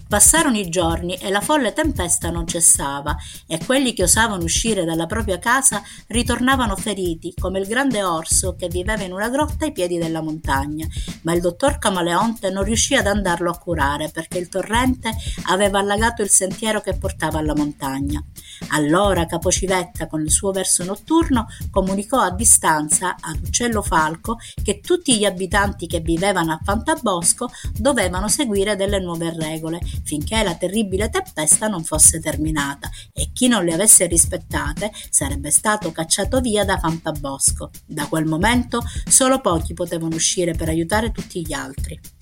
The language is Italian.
Passarono i giorni e la folle tempesta non cessava, e quelli che osavano uscire dalla propria casa ritornavano feriti, come il grande orso che viveva in una grotta ai piedi della montagna, ma il dottor Camaleonte non riuscì ad andarlo a curare perché il torrente aveva allagato il sentiero che portava alla montagna. Allora Capocivetta, con il suo verso notturno, comunicò a distanza ad Uccello Falco che tutti gli abitanti che vivevano a Fantabosco dovevano seguire delle nuove regole finché la terribile tempesta non fosse terminata, e chi non le avesse rispettate sarebbe stato cacciato via da Fantabosco. Da quel momento solo pochi potevano uscire per aiutare tutti gli altri.